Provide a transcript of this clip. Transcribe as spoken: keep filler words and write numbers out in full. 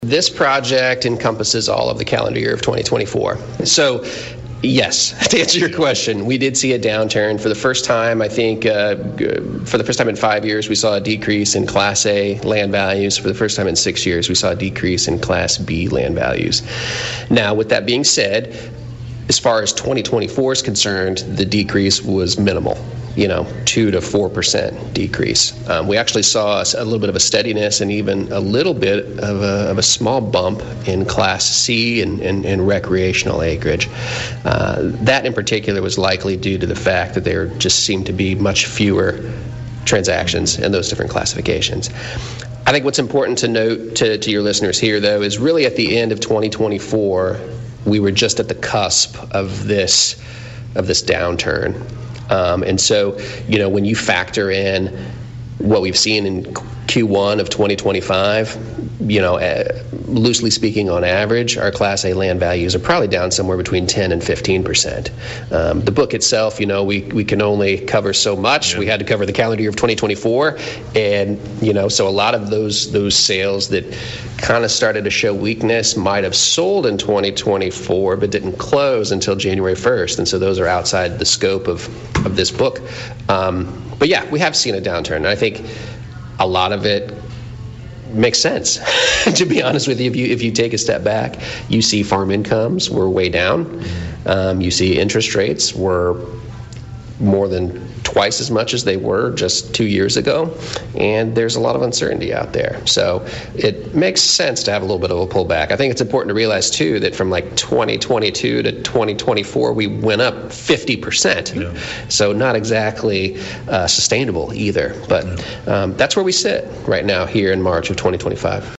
This project encompasses all of the calendar year of twenty twenty-four. So, yes, to answer your question, we did see a downturn. For the first time, I think, uh, for the first time in five years, we saw a decrease in Class A land values. For the first time in six years, we saw a decrease in Class B land values. Now, with that being said, as far as twenty twenty-four is concerned, the decrease was minimal, you know, two to four percent decrease. Um, we actually saw a little bit of a steadiness and even a little bit of a, of a small bump in Class C and, and, and recreational acreage. Uh, that in particular was likely due to the fact that there just seemed to be much fewer transactions in those different classifications. I think what's important to note to, to your listeners here, though, is really at the end of twenty twenty-four, we were just at the cusp of this of this downturn. Um, and so, you know, when you factor in what we've seen in Q one of twenty twenty-five, you know, uh, loosely speaking, on average, our Class A land values are probably down somewhere between ten and fifteen percent. Um, the book itself, you know, we, we can only cover so much. Yeah. We had to cover the calendar year of twenty twenty-four. And, you know, so a lot of those those sales that kind of started to show weakness might have sold in twenty twenty-four but didn't close until January first. And so those are outside the scope of, of this book. Um, but, yeah, we have seen a downturn. And I think a lot of it makes sense. To be honest with you, if you if you take a step back, you see farm incomes were way down. Um, you see interest rates were more than twice as much as they were just two years ago, and there's a lot of uncertainty out there. So it makes sense to have a little bit of a pullback. I think it's important to realize, too, that from like twenty twenty-two to twenty twenty-four, we went up fifty percent. Yeah. So not exactly uh, sustainable either. But um, that's where we sit right now here in March of twenty twenty-five.